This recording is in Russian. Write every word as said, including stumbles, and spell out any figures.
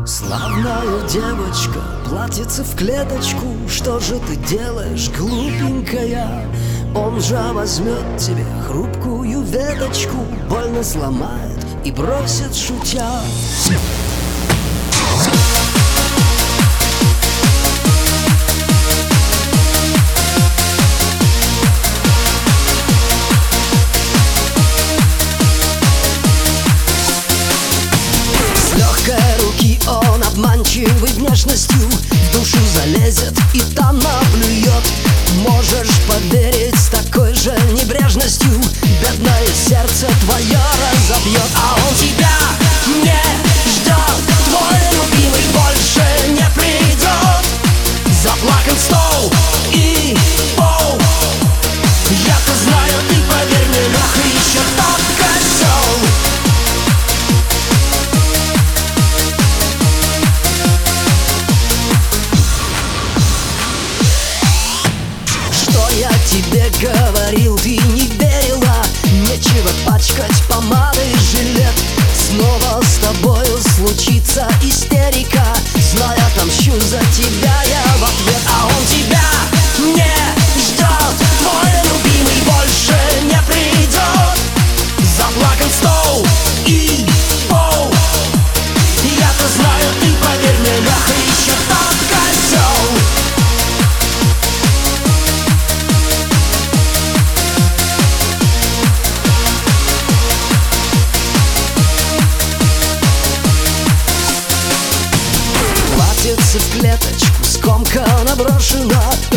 Славная девочка, платьице в клеточку. Что же ты делаешь, глупенькая? Он же возьмет тебе хрупкую веточку, больно сломает и бросит, шутя. Он обманчивой внешностью в душу залезет и там наплюет. Можешь поверить, с такой же небрежностью бедное сердце твое разобьет. А он тебя не ждет, твой любимый больше не придет. Заплакан стол и пол. Я-то знаю, ты поверь мне, Леха еще тот козел. Я тебе говорил, ты не верила. Нечего пачкать помадой жилет. Снова с тобою случится истерика. Знаю, отомщу за тебя я в ответ. А он тебя не ждет, твой любимый больше не придет. Заплакан стол и пол. Я-то знаю, ты поверь мне, Леха еще тот козел. В клеточку скомкана брошена.